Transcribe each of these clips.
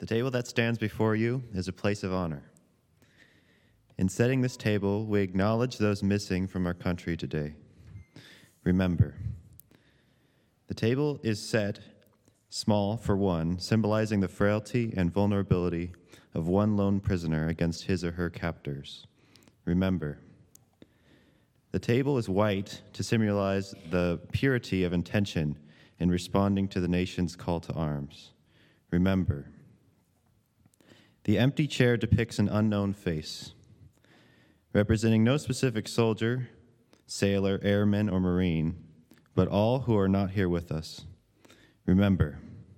The table that stands before you is a place of honor. In setting this table, we acknowledge those missing from our country today. Remember, the table is set small for one, symbolizing the frailty and vulnerability of one lone prisoner against his or her captors. Remember, the table is white to symbolize the purity of intention in responding to the nation's call to arms. Remember, the empty chair depicts an unknown face, representing no specific soldier, sailor, airman, or Marine, but all who are not here with us. Remember,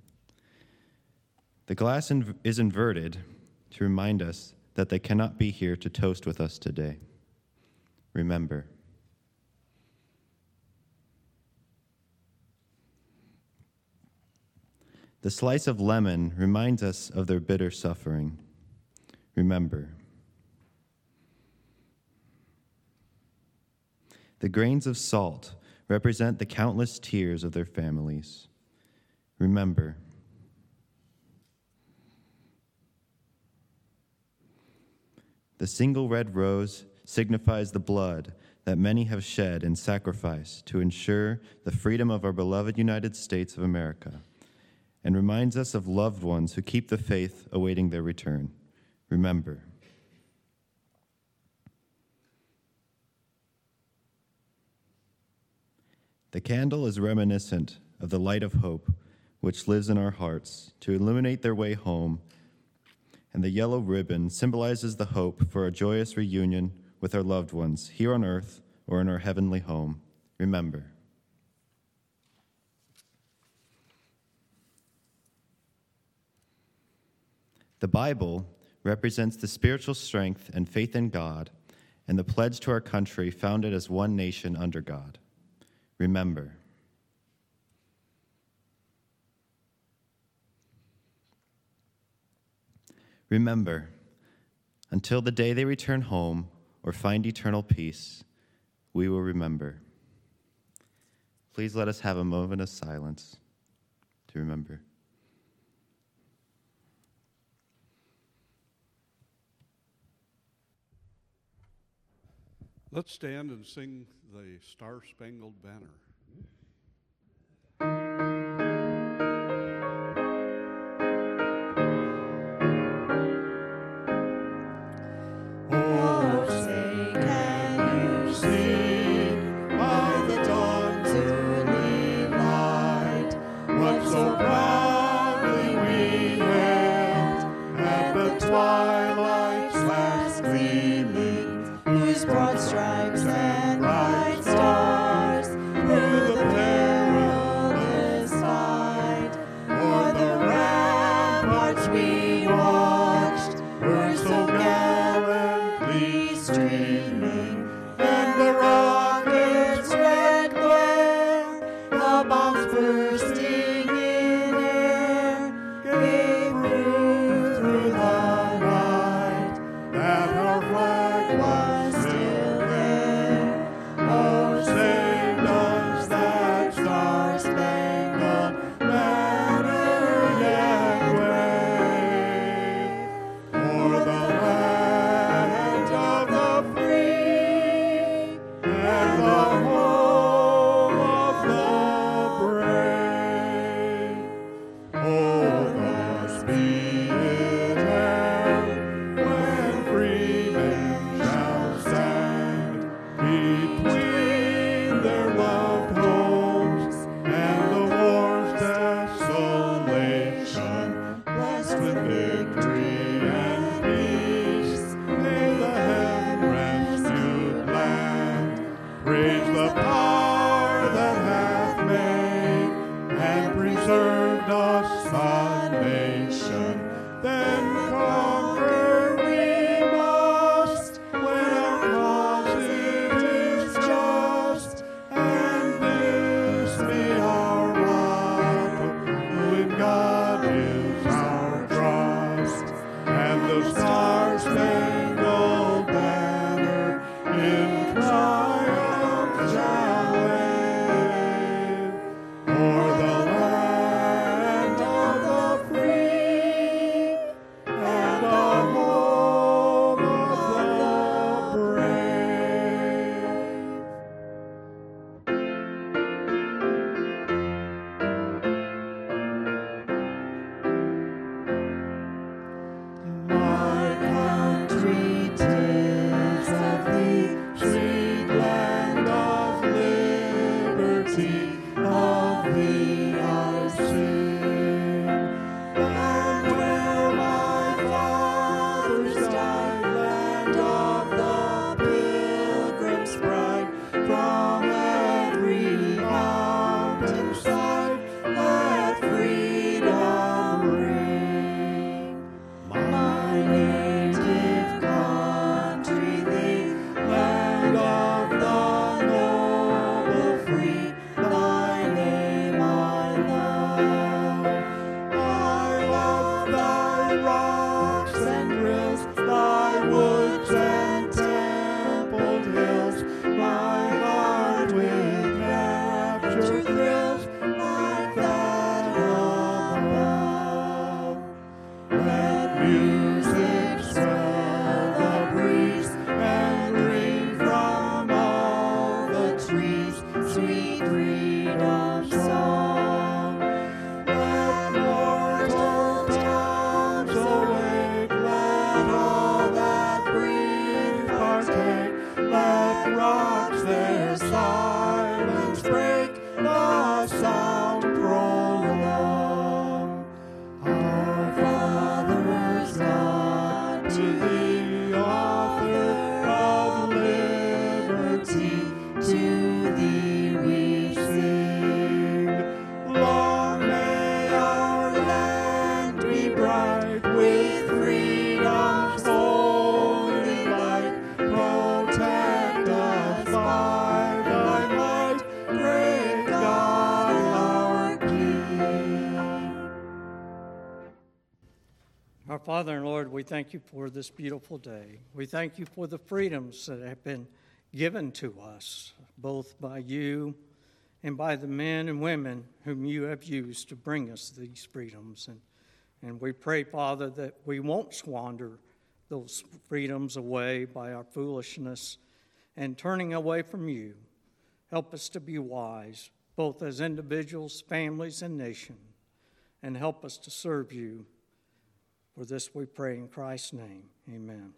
the glass is inverted to remind us that they cannot be here to toast with us today. Remember. The slice of lemon reminds us of their bitter suffering. Remember. The grains of salt represent the countless tears of their families. Remember. The single red rose signifies the blood that many have shed in sacrifice to ensure the freedom of our beloved United States of America, and reminds us of loved ones who keep the faith awaiting their return. Remember. The candle is reminiscent of the light of hope which lives in our hearts to illuminate their way home, and the yellow ribbon symbolizes the hope for a joyous reunion with our loved ones here on earth or in our heavenly home. Remember. The Bible represents the spiritual strength and faith in God and the pledge to our country founded as one nation under God. Remember. Remember, until the day they return home or find eternal peace, we will remember. Please let us have a moment of silence to remember. Let's stand and sing the Star-Spangled Banner. Broad stripes and bright stars through the perilous fight. O'er the ramparts we watched were so gallantly streaming, and the rockets' red glare, the bombs bursting in air, gave proof through the night that our flag was Our Father and Lord, we thank you for this beautiful day. We thank you for the freedoms that have been given to us, both by you and by the men and women whom you have used to bring us these freedoms. And we pray, Father, that we won't squander those freedoms away by our foolishness and turning away from you. Help us to be wise, both as individuals, families, and nation, and help us to serve you. For this we pray in Christ's name. Amen.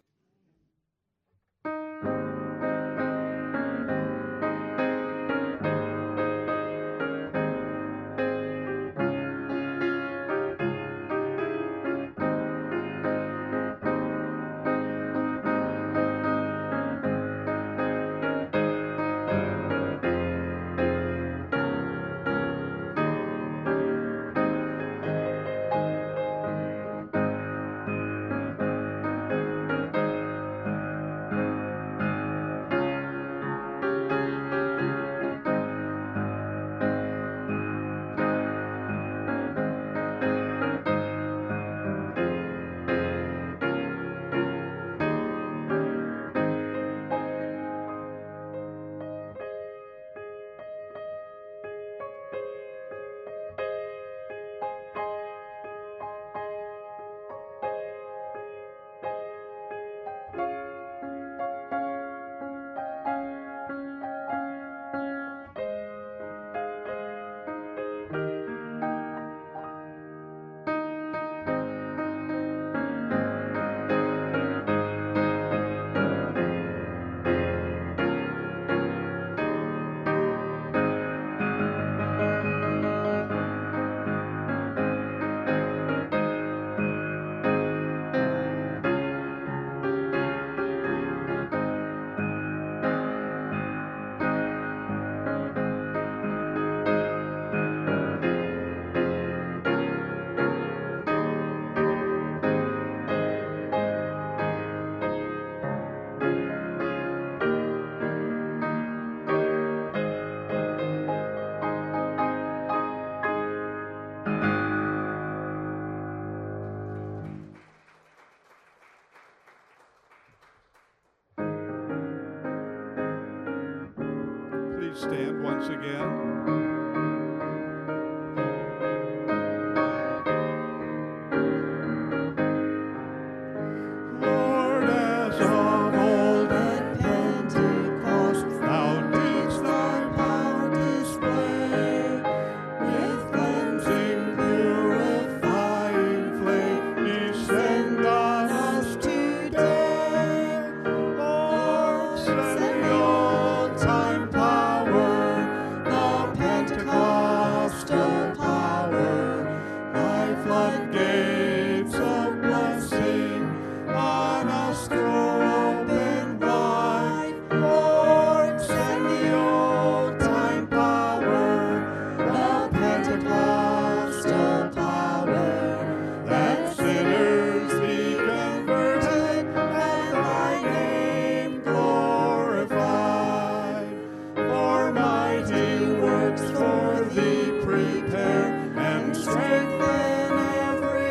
Please stand once again. Lord, as of old at Pentecost, thou didst thy power display, with cleansing, purifying flame, descend on us today. Lord, send the old-time power, the Pentecostal power, thy floodgates of blessing on us throw open wide. Lord, send the old-time power, the Pentecostal power, that sinners be converted and thy name glorified. For mighty works for thee prepare, and strengthen every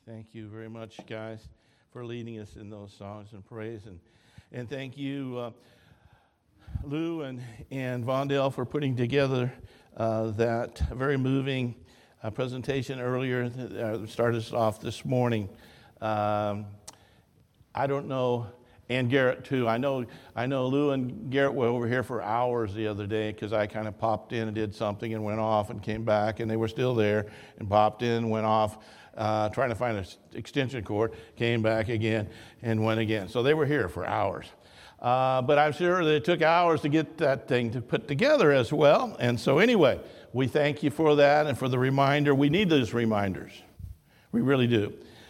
Thank you very much, guys, for leading us in those songs and praise. And thank you, Lou and Vondale, for putting together that very moving presentation earlier that started us off this morning. I don't know, and Garrett too. I know Lou and Garrett were over here for hours the other day because I kind of popped in and did something and went off and came back, and they were still there and popped in, went off, trying to find an extension cord, came back again and went again. So they were here for hours. But I'm sure that it took hours to get that thing to put together as well. And so anyway, we thank you for that and for the reminder. We need those reminders. We really do.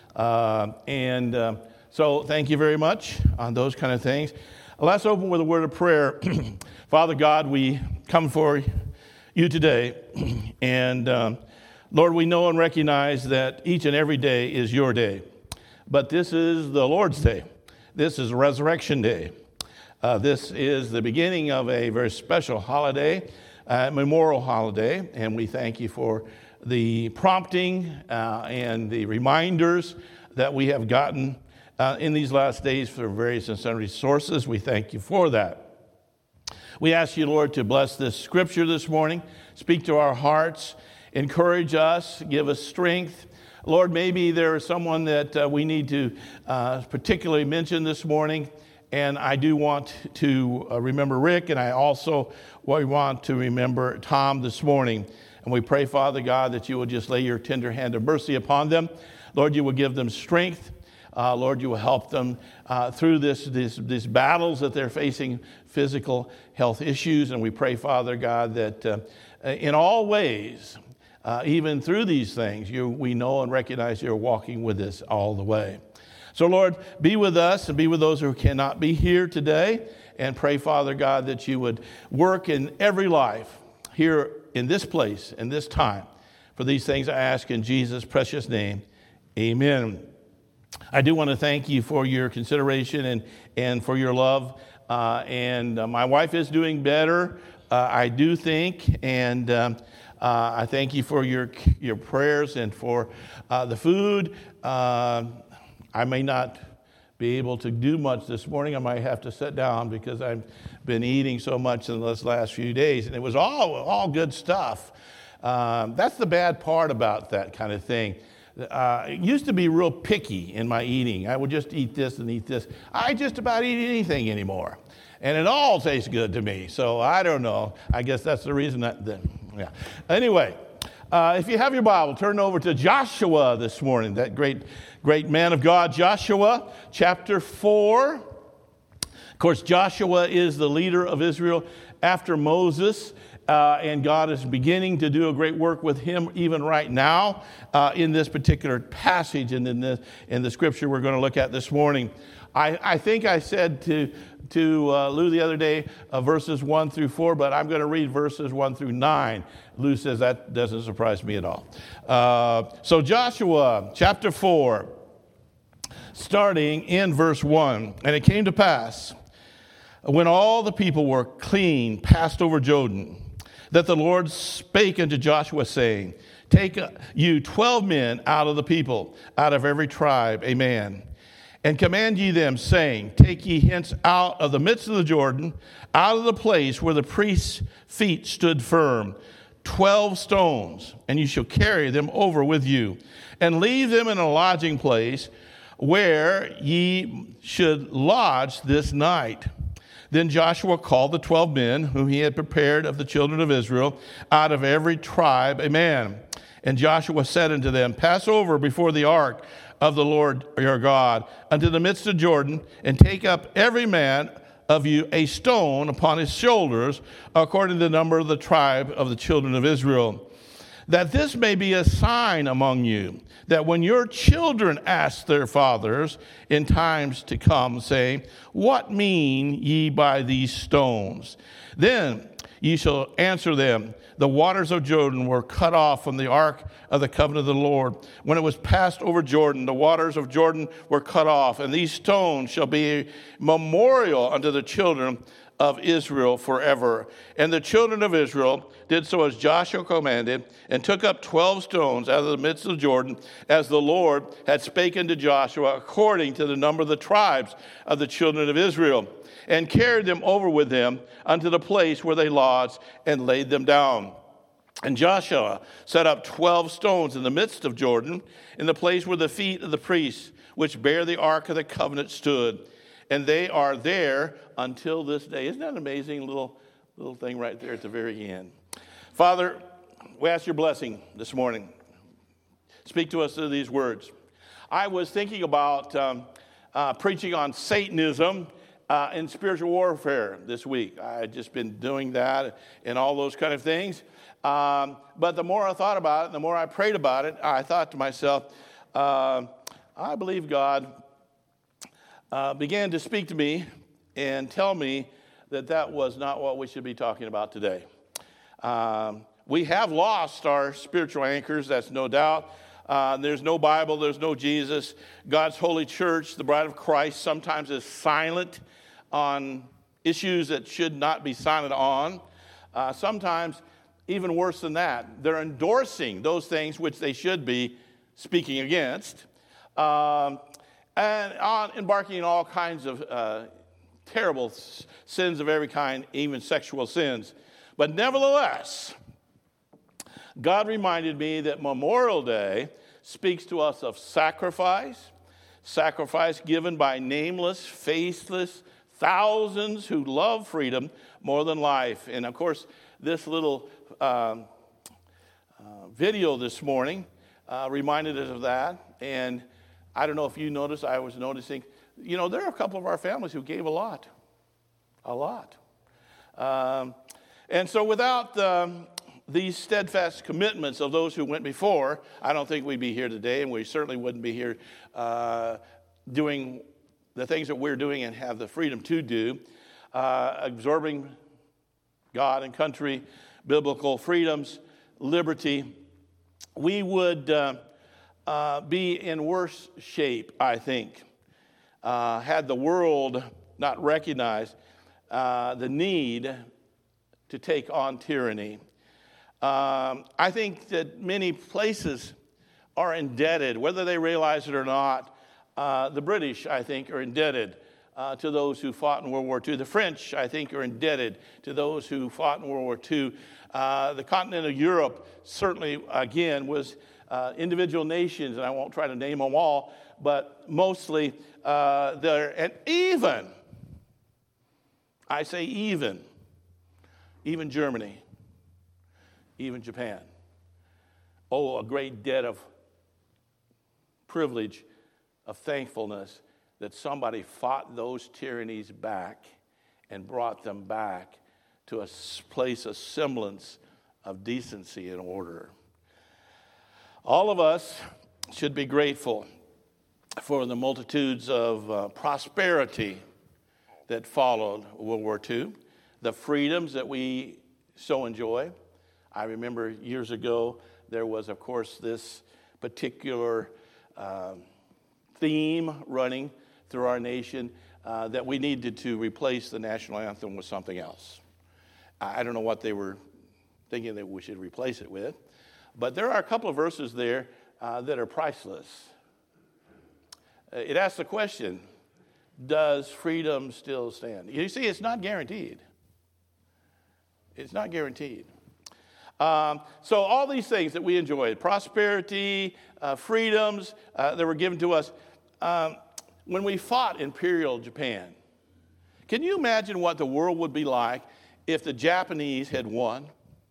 So thank you very much on those kind of things. Let's open with a word of prayer. Father God, we come for you today. And Lord, we know and recognize that each and every day is your day. But this is the Lord's day. This is Resurrection Day. This is the beginning of a very special holiday, memorial holiday, and we thank you for the prompting and the reminders that we have gotten in these last days from various and sundry sources. We thank you for that. We ask you, Lord, to bless this scripture this morning, speak to our hearts, encourage us, give us strength. Lord, maybe there is someone that we need to particularly mention this morning. And I do want to remember Rick, and I also want to remember Tom this morning. And we pray, Father God, that you will just lay your tender hand of mercy upon them. Lord, you will give them strength. Lord, you will help them through these battles that they're facing, physical health issues. And we pray, Father God, that in all ways, even through these things, we know and recognize you're walking with us all the way. So, Lord, be with us and be with those who cannot be here today. And pray, Father God, that you would work in every life here in this place, in this time. For these things I ask in Jesus' precious name. Amen. I do want to thank you for your consideration and for your love. My wife is doing better, I do think. And I thank you for your prayers and for the food. I may not be able to do much this morning. I might have to sit down because I've been eating so much in those last few days. And it was all good stuff. That's the bad part about that kind of thing. It used to be real picky in my eating. I would just eat this and eat this. I just about eat anything anymore. And it all tastes good to me. So I don't know. I guess that's the reason yeah. Anyway. If you have your Bible, turn over to Joshua this morning, that great man of God, Joshua, chapter 4. Of course, Joshua is the leader of Israel after Moses, and God is beginning to do a great work with him even right now in this particular passage and in the scripture we're going to look at this morning. I think I said to Lou the other day, verses 1 through 4, but I'm going to read verses 1 through 9. Lou says that doesn't surprise me at all. So Joshua chapter 4, starting in verse 1. And it came to pass, when all the people were clean, passed over Jordan, that the Lord spake unto Joshua, saying, Take you 12 men out of the people, out of every tribe, a man. And command ye them, saying, Take ye hence out of the midst of the Jordan, out of the place where the priest's feet stood firm, 12 stones, and you shall carry them over with you, and leave them in a lodging place where ye should lodge this night. Then Joshua called the 12 men whom he had prepared of the children of Israel, out of every tribe a man. And Joshua said unto them, Pass over before the ark of the Lord your God unto the midst of Jordan, and take up every man of you a stone upon his shoulders, according to the number of the tribe of the children of Israel, that this may be a sign among you, that when your children ask their fathers in times to come, saying, What mean ye by these stones? Then ye shall answer them, The waters of Jordan were cut off from the ark of the covenant of the Lord. When it was passed over Jordan, the waters of Jordan were cut off, and these stones shall be a memorial unto the children of Israel forever. And the children of Israel did so as Joshua commanded, and took up 12 stones out of the midst of Jordan, as the Lord had spoken to Joshua, according to the number of the tribes of the children of Israel, and carried them over with them unto the place where they lodged, and laid them down. And Joshua set up 12 stones in the midst of Jordan, in the place where the feet of the priests, which bear the ark of the covenant, stood. And they are there until this day. Isn't that an amazing little thing right there at the very end? Father, we ask your blessing this morning. Speak to us through these words. I was thinking about preaching on Satanism in spiritual warfare this week. I had just been doing that and all those kind of things. But the more I thought about it, the more I prayed about it, I thought to myself, I believe God began to speak to me and tell me that was not what we should be talking about today. We have lost our spiritual anchors, that's no doubt. There's no Bible, there's no Jesus. God's holy church, the bride of Christ, sometimes is silent on issues that should not be silent on. Sometimes, even worse than that, they're endorsing those things which they should be speaking against. And on embarking in all kinds of terrible sins of every kind, even sexual sins. But nevertheless, God reminded me that Memorial Day speaks to us of sacrifice given by nameless, faceless thousands who love freedom more than life. And of course, this little video this morning reminded us of that. And I don't know if you noticed, I was noticing, there are a couple of our families who gave a lot. And so without these steadfast commitments of those who went before, I don't think we'd be here today, and we certainly wouldn't be here doing the things that we're doing and have the freedom to do, absorbing God and country, biblical freedoms, liberty. We would be in worse shape, I think, had the world not recognized the need to take on tyranny. I think that many places are indebted, whether they realize it or not. The British, I think, are indebted to those who fought in World War II. The French, I think, are indebted to those who fought in World War II. The continent of Europe certainly, again, was individual nations, and I won't try to name them all, but mostly there. And even, I say even Germany, even Japan. Oh, a great debt of privilege, of thankfulness that somebody fought those tyrannies back and brought them back to a place, a semblance of decency and order. All of us should be grateful for the multitudes of prosperity that followed World War II, the freedoms that we so enjoy. I remember years ago, there was, of course, this particular theme running through our nation that we needed to replace the national anthem with something else. I don't know what they were thinking that we should replace it with, but there are a couple of verses there that are priceless. It asks the question, does freedom still stand? You see, it's not guaranteed. It's not guaranteed. So all these things that we enjoyed, prosperity, freedoms that were given to us, when we fought Imperial Japan, can you imagine what the world would be like if the Japanese had won?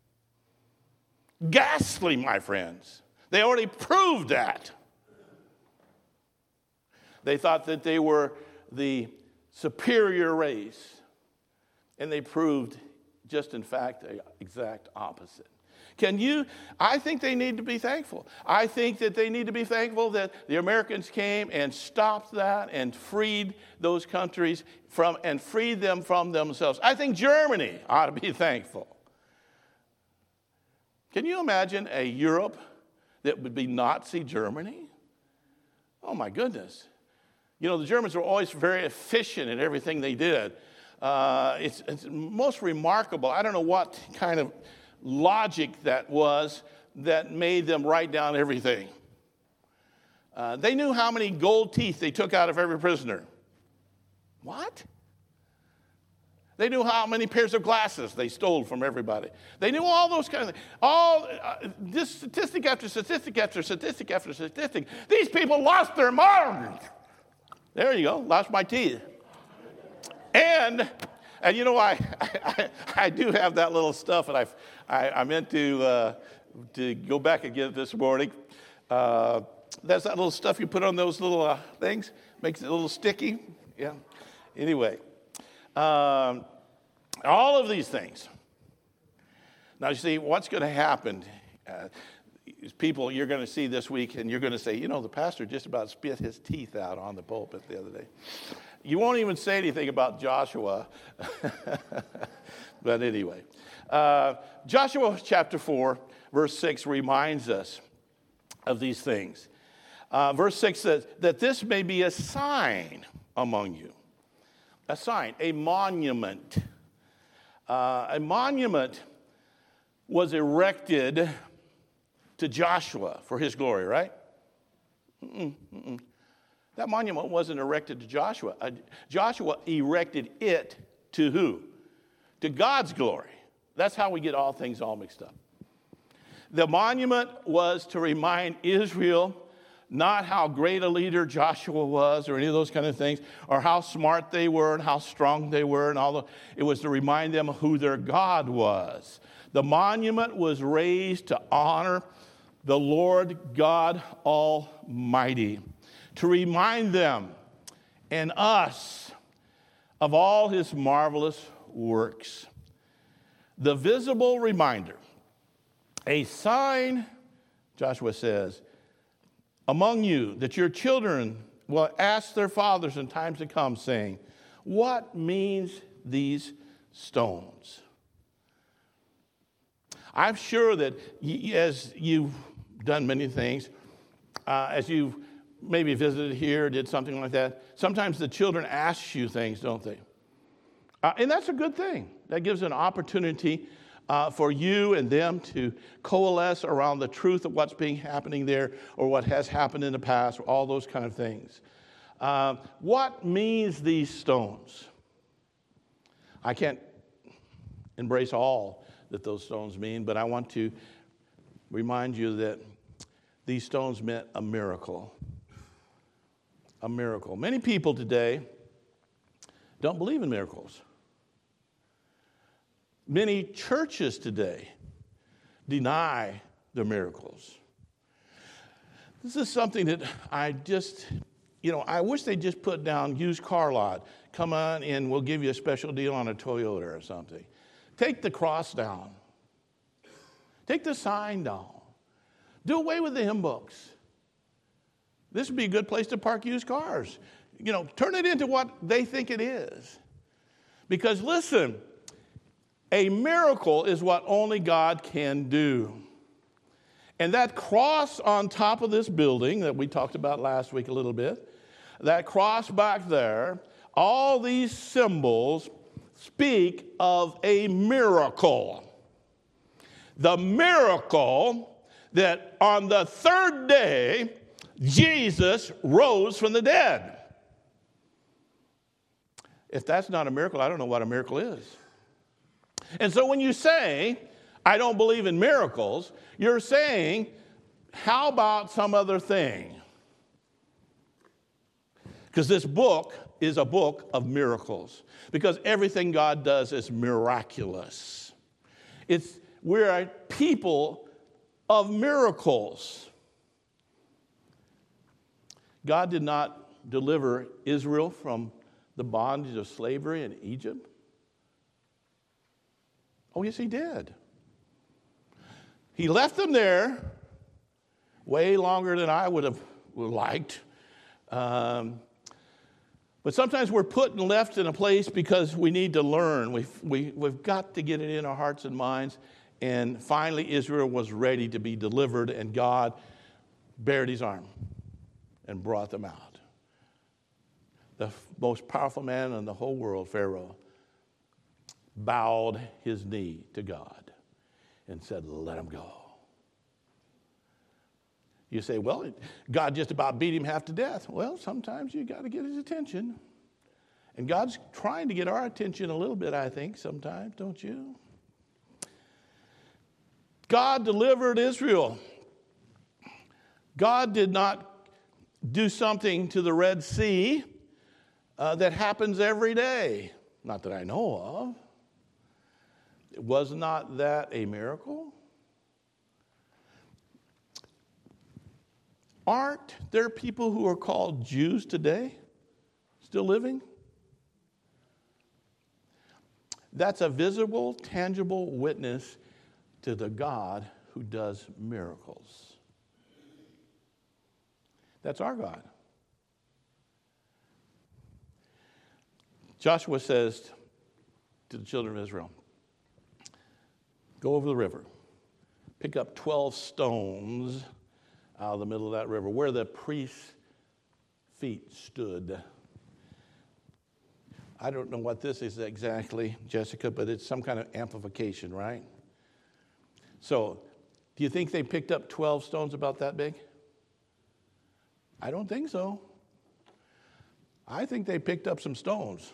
Ghastly, my friends. They already proved that. They thought that they were the superior race, and they proved just, in fact, the exact opposite. I think they need to be thankful. I think that they need to be thankful that the Americans came and stopped that and freed those countries and freed them from themselves. I think Germany ought to be thankful. Can you imagine a Europe that would be Nazi Germany? Oh my goodness. The Germans were always very efficient in everything they did. It's most remarkable. I don't know what kind of logic that was that made them write down everything. They knew how many gold teeth they took out of every prisoner. What? They knew how many pairs of glasses they stole from everybody. They knew all those kinds of things. This statistic after statistic after statistic after statistic. These people lost their minds. There you go, lost my teeth. And you know, I do have that little stuff, and I meant to go back and get it this morning. That's that little stuff you put on those little things, makes it a little sticky. Yeah. Anyway, all of these things. Now, you see, what's going to happen is people you're going to see this week, and you're going to say, you know, the pastor just about spit his teeth out on the pulpit the other day. You won't even say anything about Joshua. But anyway, Joshua chapter 4, verse 6 reminds us of these things. Verse 6 says, that this may be a sign among you. A sign, a monument. A monument was erected to Joshua for his glory, right? That monument wasn't erected to Joshua. Joshua erected it to who? To God's glory. That's how we get all things all mixed up. The monument was to remind Israel not how great a leader Joshua was or any of those kind of things, or how smart they were and how strong they were and all that. It was to remind them of who their God was. The monument was raised to honor the Lord God Almighty, to remind them and us of all his marvelous works. The visible reminder, a sign, Joshua says, among you, that your children will ask their fathers in times to come, saying, what means these stones? I'm sure that as you've done many things, as you've maybe visited here, did something like that, sometimes the children ask you things, don't they? And that's a good thing. That gives an opportunity for you and them to coalesce around the truth of what's happening there or what has happened in the past, or all those kind of things. What means these stones? I can't embrace all that those stones mean, but I want to remind you that these stones meant a miracle. A miracle. Many people today don't believe in miracles. Many churches today deny the miracles. This is something that I wish they'd just put down used car lot. Come on and we'll give you a special deal on a Toyota or something. Take the cross down. Take the sign down. Do away with the hymn books. This would be a good place to park used cars. Turn it into what they think it is. Because listen, a miracle is what only God can do. And that cross on top of this building that we talked about last week a little bit, that cross back there, all these symbols speak of a miracle. The miracle that on the third day, Jesus rose from the dead. If that's not a miracle, I don't know what a miracle is. And so when you say, I don't believe in miracles, you're saying, how about some other thing? Because this book is a book of miracles. Because everything God does is miraculous. We're a people of miracles. God did not deliver Israel from the bondage of slavery in Egypt. Oh, yes, he did. He left them there way longer than I would have liked. But sometimes we're put and left in a place because we need to learn. We've got to get it in our hearts and minds. And finally, Israel was ready to be delivered, and God bared his arm and brought them out. The most powerful man in the whole world, Pharaoh, bowed his knee to God and said, let him go. You say, well, God just about beat him half to death. Well, sometimes you got to get his attention. And God's trying to get our attention a little bit, I think, sometimes, don't you? God delivered Israel. God did not do something to the Red Sea that happens every day. Not that I know of. Was not that a miracle? Aren't there people who are called Jews today, still living? That's a visible, tangible witness to the God who does miracles. That's our God. Joshua says to the children of Israel, go over the river, pick up 12 stones out of the middle of that river, where the priest's feet stood. I don't know what this is exactly, Jessica, but it's some kind of amplification, right? So, do you think they picked up 12 stones about that big? I don't think so. I think they picked up some stones.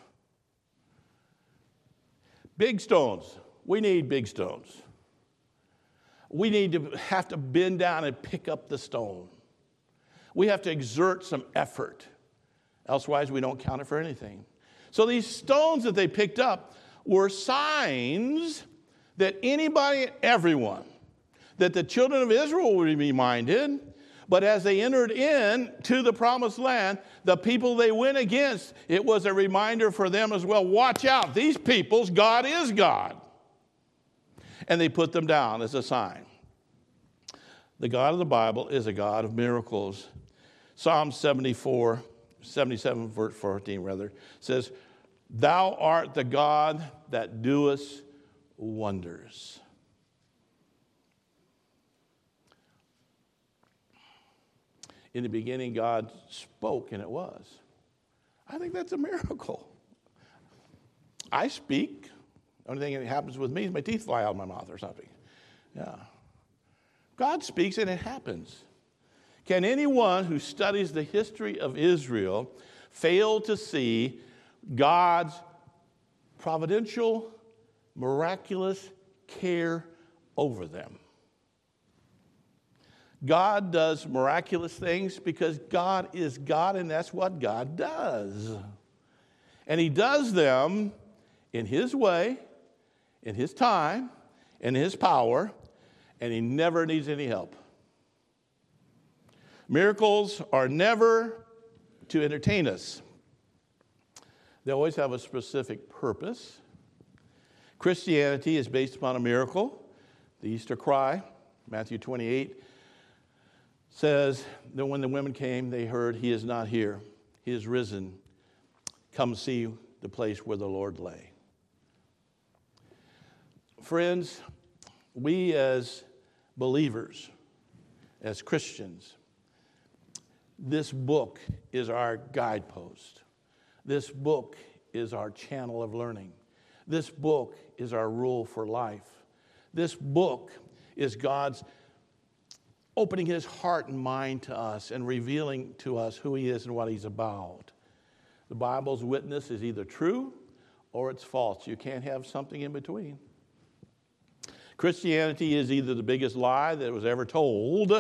Big stones. We need big stones. We need to have to bend down and pick up the stone. We have to exert some effort. Elsewise, we don't count it for anything. So these stones that they picked up were signs that anybody, everyone, that the children of Israel would be reminded. But as they entered in to the promised land, the people they went against, it was a reminder for them as well. Watch out, these people's God is God. And they put them down as a sign. The God of the Bible is a God of miracles. Psalm 77, verse 14, says, thou art the God that doest wonders. In the beginning, God spoke, and it was. I think that's a miracle. I speak. The only thing that happens with me is my teeth fly out of my mouth or something. Yeah. God speaks, and it happens. Can anyone who studies the history of Israel fail to see God's providential, miraculous care over them? God does miraculous things because God is God, and that's what God does. And he does them in his way, in his time, in his power, and he never needs any help. Miracles are never to entertain us. They always have a specific purpose. Christianity is based upon a miracle. The Easter cry, Matthew 28, says that when the women came, they heard, he is not here. He is risen. Come see the place where the Lord lay. Friends, we as believers, as Christians, this book is our guidepost. This book is our channel of learning. This book is our rule for life. This book is God's opening his heart and mind to us and revealing to us who he is and what he's about. The Bible's witness is either true or it's false. You can't have something in between. Christianity is either the biggest lie that was ever told,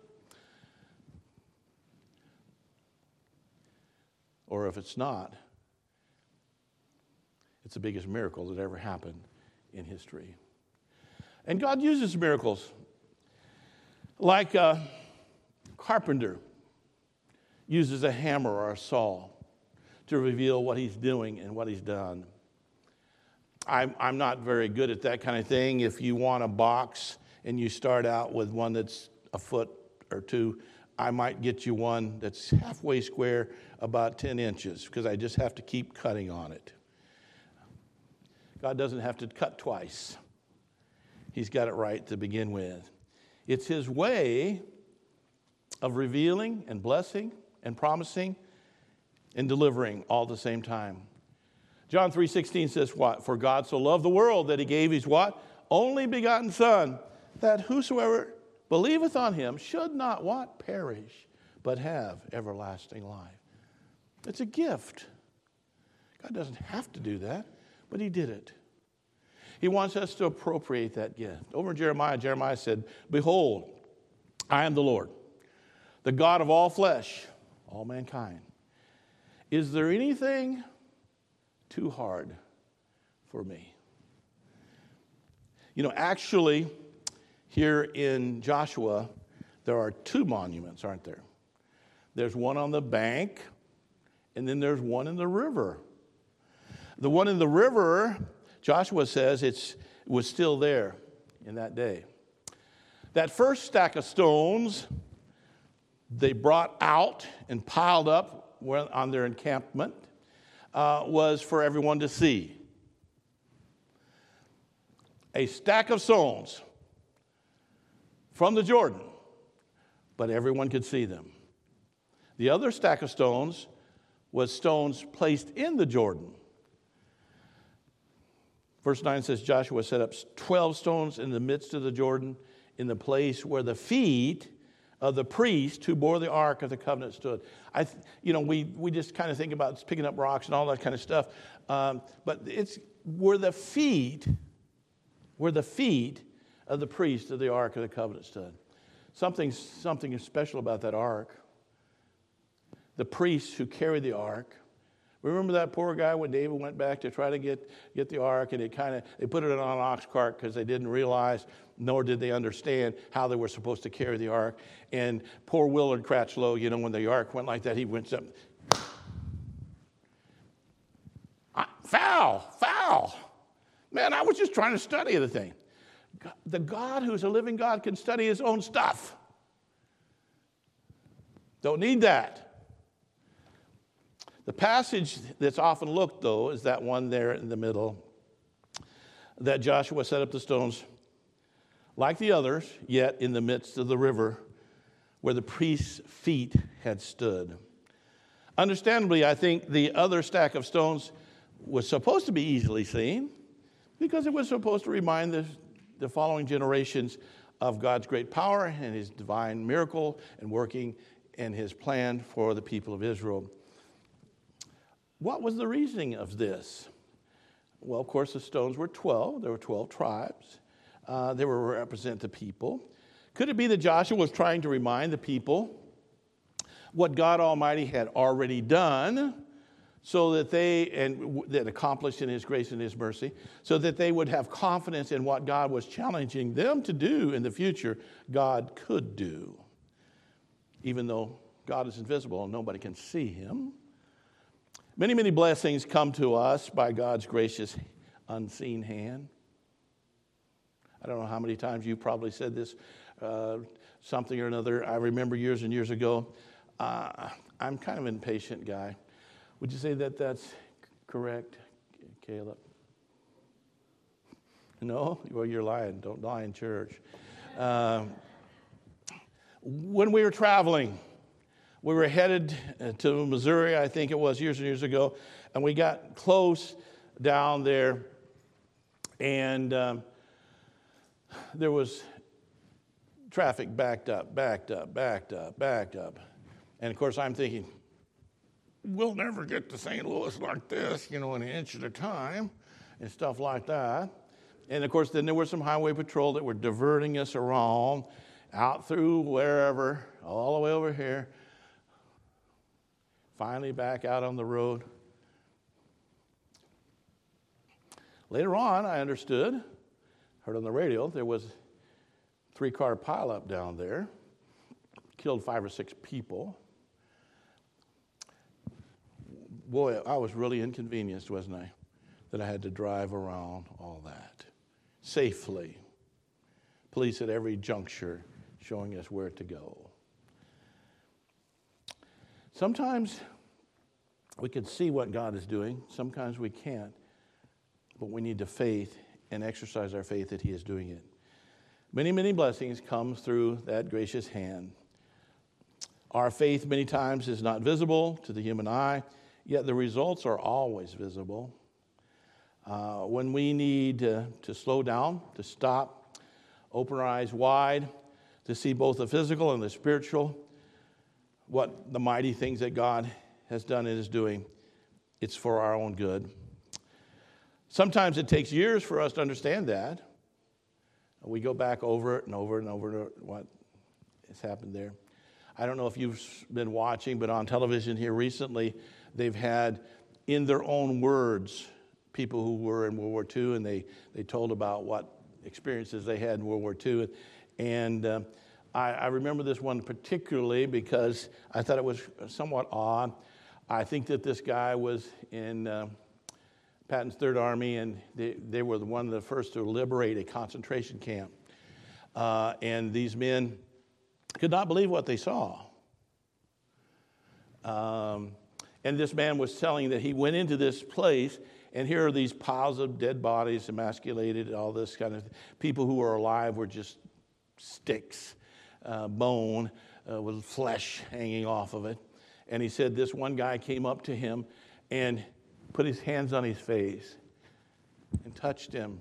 or if it's not, it's the biggest miracle that ever happened in history. And God uses miracles. Like a carpenter uses a hammer or a saw to reveal what he's doing and what he's done. I'm not very good at that kind of thing. If you want a box and you start out with one that's a foot or two, I might get you one that's halfway square, about 10 inches, because I just have to keep cutting on it. God doesn't have to cut twice. He's got it right to begin with. It's his way of revealing and blessing and promising and delivering all at the same time. John 3:16 says what? For God so loved the world that he gave his what? Only begotten Son, that whosoever believeth on him should not what? Perish, but have everlasting life. It's a gift. God doesn't have to do that, but he did it. He wants us to appropriate that gift. Over in Jeremiah said, behold, I am the Lord, the God of all flesh, all mankind. Is there anything too hard for me? You know, actually, here in Joshua, there are two monuments, aren't there? There's one on the bank, and then there's one in the river. The one in the river, Joshua says it was still there in that day. That first stack of stones they brought out and piled up on their encampment was for everyone to see. A stack of stones from the Jordan, but everyone could see them. The other stack of stones was stones placed in the Jordan. Verse 9 says, Joshua set up 12 stones in the midst of the Jordan in the place where the feet of the priest who bore the Ark of the Covenant stood. We just kind of think about picking up rocks and all that kind of stuff. But it's where the feet of the priest of the Ark of the Covenant stood. Something special about that Ark. The priests who carried the Ark. Remember that poor guy when David went back to try to get the Ark, and they put it on an ox cart because they didn't realize, nor did they understand how they were supposed to carry the Ark. And poor Willard Cratchlow, when the Ark went like that, he went something. Foul. Man, I was just trying to study the thing. The God who's a living God can study his own stuff. Don't need that. The passage that's often looked, though, is that one there in the middle, that Joshua set up the stones like the others, yet in the midst of the river where the priest's feet had stood. Understandably, I think the other stack of stones was supposed to be easily seen because it was supposed to remind the following generations of God's great power and his divine miracle and working and his plan for the people of Israel. What was the reasoning of this? Well, of course, the stones were 12. There were 12 tribes. They were to represent the people. Could it be that Joshua was trying to remind the people what God Almighty had already done so that that accomplished in his grace and his mercy, so that they would have confidence in what God was challenging them to do in the future, God could do. Even though God is invisible and nobody can see him. Many, many blessings come to us by God's gracious, unseen hand. I don't know how many times you've probably said this, something or another. I remember years and years ago, I'm kind of an impatient guy. Would you say that that's correct, Caleb? No? Well, you're lying. Don't lie in church. When we were traveling, we were headed to Missouri, I think it was, years and years ago, and we got close down there, and there was traffic backed up. And, of course, I'm thinking, we'll never get to St. Louis like this, in an inch at a time and stuff like that. And, of course, then there was some highway patrol that were diverting us around out through wherever, all the way over here. Finally back out on the road. Later on, I understood, heard on the radio, there was a 3-car pileup down there. Killed 5 or 6 people. Boy, I was really inconvenienced, wasn't I? That I had to drive around all that safely. Police at every juncture showing us where to go. Sometimes we can see what God is doing. Sometimes we can't. But we need to faith and exercise our faith that he is doing it. Many, many blessings come through that gracious hand. Our faith many times is not visible to the human eye, yet the results are always visible. when we need to slow down, to stop, open our eyes wide, to see both the physical and the spiritual, what the mighty things that God has done and is doing, it's for our own good. Sometimes it takes years for us to understand that. We go back over it and over and over to what has happened there. I don't know if you've been watching, but on television here recently, they've had, in their own words, people who were in World War II, and they told about what experiences they had in World War II. And I remember this one particularly because I thought it was somewhat odd. I think that this guy was in Patton's Third Army, and they were one of the first to liberate a concentration camp. And these men could not believe what they saw. And this man was telling that he went into this place, and here are these piles of dead bodies, emasculated, all this kind of people who were alive were just sticks, bone with flesh hanging off of it. And he said this one guy came up to him and put his hands on his face and touched him.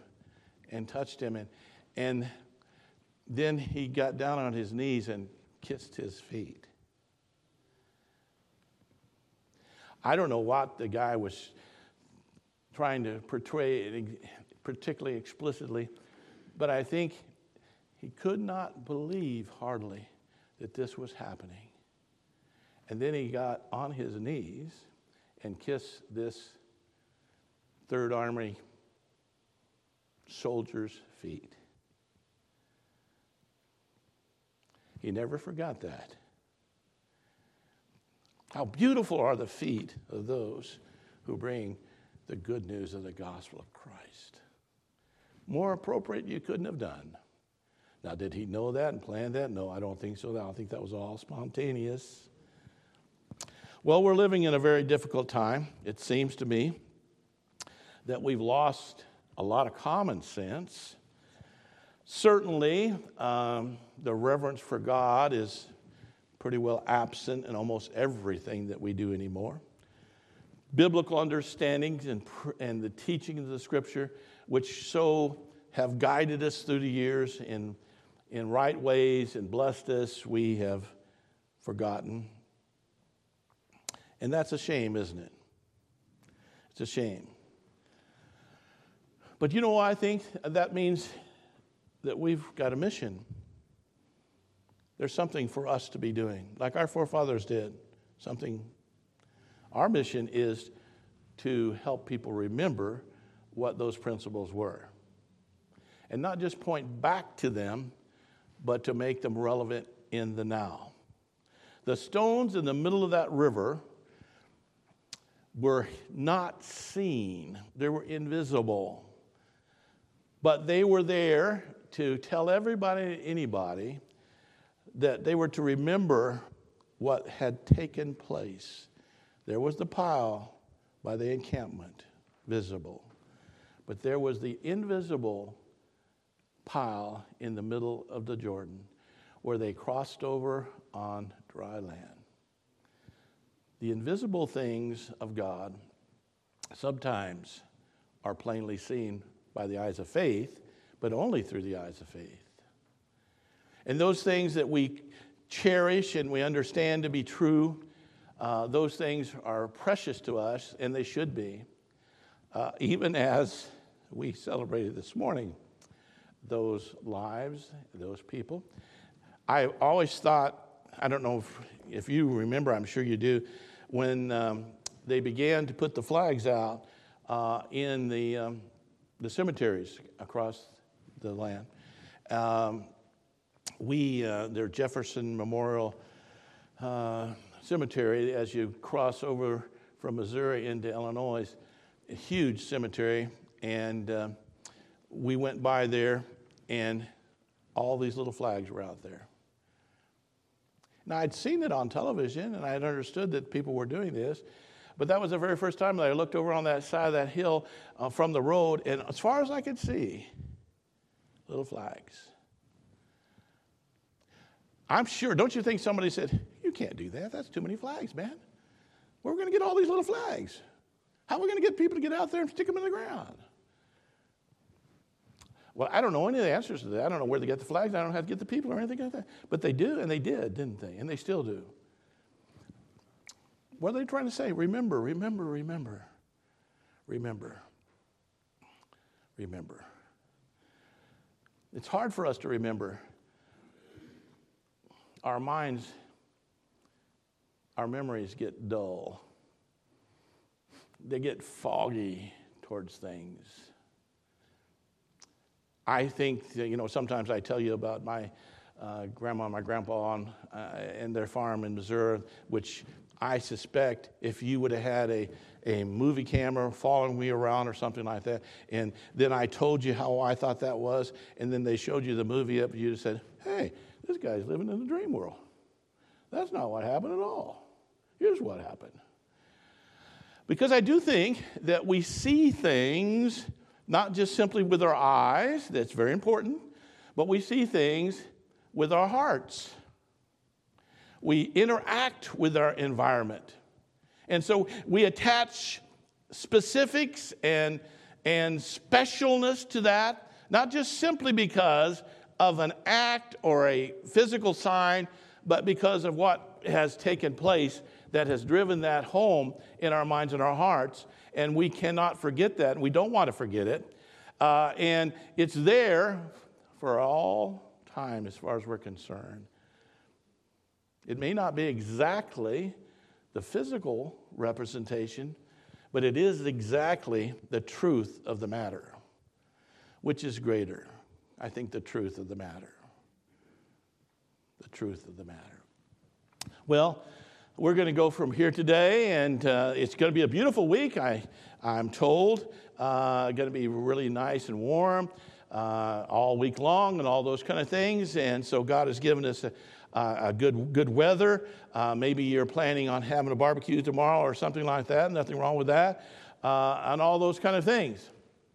And then he got down on his knees and kissed his feet. I don't know what the guy was trying to portray particularly explicitly, but I think he could not believe hardly that this was happening. And then he got on his knees and kissed this Third Army soldier's feet. He never forgot that. How beautiful are the feet of those who bring the good news of the gospel of Christ. More appropriate you couldn't have done. Now, did he know that and plan that? No, I don't think so. I don't think that was all spontaneous. Well, we're living in a very difficult time. It seems to me that we've lost a lot of common sense. Certainly, the reverence for God is pretty well absent in almost everything that we do anymore. Biblical understandings and the teaching of the Scripture, which so have guided us through the years in right ways and blessed us, we have forgotten. And that's a shame, isn't it? It's a shame. But you know what I think? That means that we've got a mission. There's something for us to be doing, like our forefathers did. Something. Our mission is to help people remember what those principles were. And not just point back to them, but to make them relevant in the now. The stones in the middle of that river were not seen. They were invisible. But they were there to tell everybody, anybody, that they were to remember what had taken place. There was the pile by the encampment, visible. But there was the invisible pile in the middle of the Jordan where they crossed over on dry land. The invisible things of God sometimes are plainly seen by the eyes of faith, but only through the eyes of faith. And those things that we cherish and we understand to be true, those things are precious to us, and they should be. Even as we celebrated this morning, those lives, those people. I always thought, I don't know if you remember, I'm sure you do, when they began to put the flags out in the cemeteries across the land. Their Jefferson Memorial Cemetery, as you cross over from Missouri into Illinois, a huge cemetery, and we went by there, and all these little flags were out there. Now, I'd seen it on television, and I had understood that people were doing this, but that was the very first time that I looked over on that side of that hill from the road, and as far as I could see, little flags. I'm sure, don't you think somebody said, you can't do that, that's too many flags, man. Where are we going to get all these little flags? How are we going to get people to get out there and stick them in the ground? Well, I don't know any of the answers to that. I don't know where they get the flags. I don't know how to get the people or anything like that. But they do, and they did, didn't they? And they still do. What are they trying to say? Remember, remember, remember. Remember. Remember. It's hard for us to remember. Our minds, our memories get dull. They get foggy towards things. I think, sometimes I tell you about my grandma and my grandpa and their farm in Missouri, which I suspect if you would have had a movie camera following me around or something like that, and then I told you how I thought that was, and then they showed you the movie up, you said, hey, this guy's living in the dream world. That's not what happened at all. Here's what happened. Because I do think that we see things not just simply with our eyes, that's very important, but we see things with our hearts. We interact with our environment. And so we attach specifics and specialness to that, not just simply because of an act or a physical sign, but because of what has taken place that has driven that home in our minds and our hearts. And we cannot forget that. We don't want to forget it. And it's there for all time as far as we're concerned. It may not be exactly the physical representation, but it is exactly the truth of the matter. Which is greater? I think the truth of the matter. The truth of the matter. Well, we're going to go from here today, and it's going to be a beautiful week, I'm told. Going to be really nice and warm all week long and all those kind of things. And so God has given us a good weather. Maybe you're planning on having a barbecue tomorrow or something like that. Nothing wrong with that. And all those kind of things.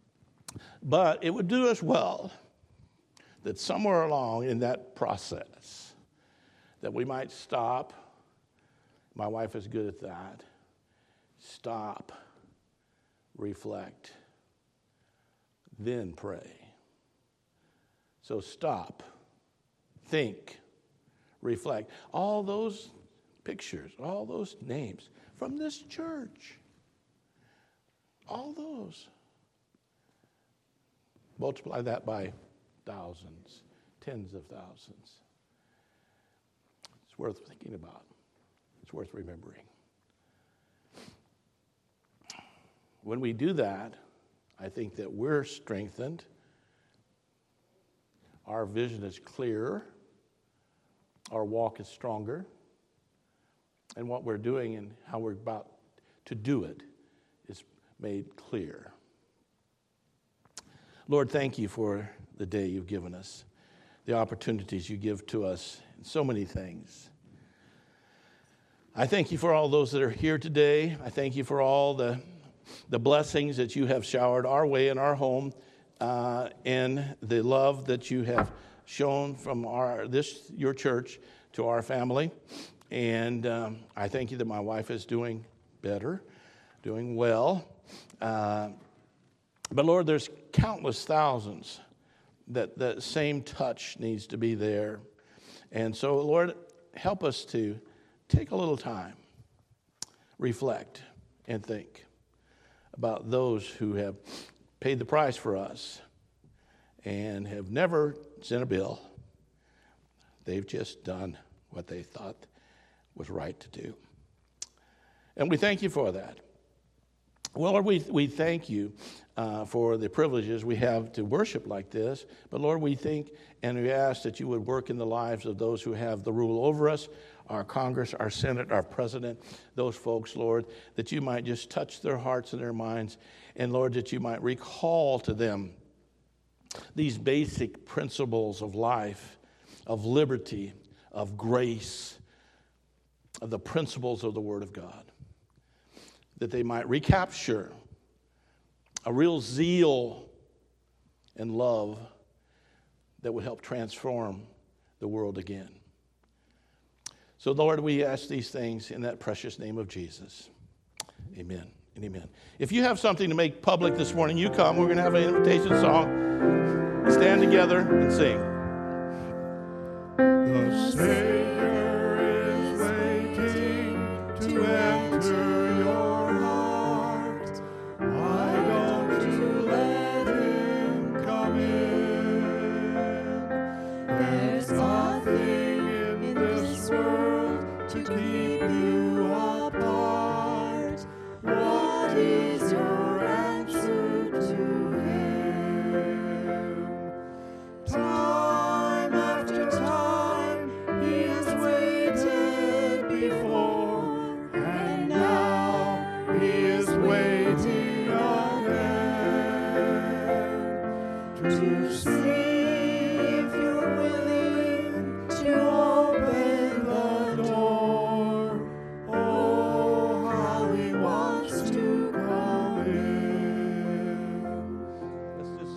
But it would do us well that somewhere along in that process that we might stop. My wife is good at that. Stop, reflect, then pray. So stop, think, reflect. All those pictures, all those names from this church, all those. Multiply that by thousands, tens of thousands. It's worth thinking about. It's worth remembering. When we do that, I think that we're strengthened. Our vision is clearer. Our walk is stronger. And what we're doing and how we're about to do it is made clear. Lord, thank you for the day you've given us, the opportunities you give to us in so many things. I thank you for all those that are here today. I thank you for all the blessings that you have showered our way in our home, and the love that you have shown from your church to our family. And I thank you that my wife is doing better, doing well. But Lord, there's countless thousands that same touch needs to be there. And so, Lord, help us to take a little time, reflect, and think about those who have paid the price for us and have never sent a bill. They've just done what they thought was right to do. And we thank you for that. Well, Lord, we thank you for the privileges we have to worship like this. But, Lord, we think and we ask that you would work in the lives of those who have the rule over us, our Congress, our Senate, our President, those folks, Lord, that you might just touch their hearts and their minds. And, Lord, that you might recall to them these basic principles of life, of liberty, of grace, of the principles of the Word of God. That they might recapture a real zeal and love that would help transform the world again. So, Lord, we ask these things in that precious name of Jesus. Amen and amen. If you have something to make public this morning, you come. We're going to have an invitation song. stand together and sing. The Savior is waiting to enter your heart. Why don't you let him come in? There's nothing in this world to keep you